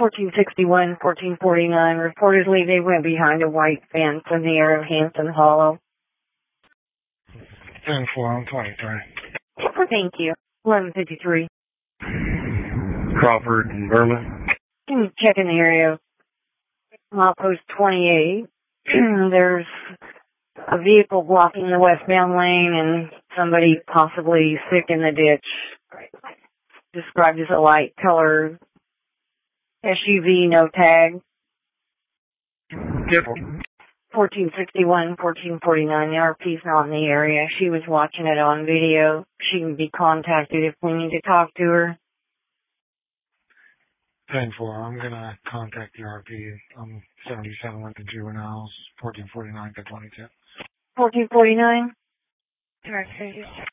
1461, 1449. Reportedly, they went behind a white fence in the area of Hanson Hollow. 10-4 on 23. Thank you. 1153. Crawford and Berman. Check in the area of Milepost 28. There's a vehicle blocking the westbound lane and somebody possibly sick in the ditch. Described as a light color SUV, no tag. 1461, 1449. The RP's not in the area. She was watching it on video. She can be contacted if we need to talk to her. 10-4. I'm going to contact the RP. I'm 77 Lincoln Juveniles, 1449 to 22. 1449?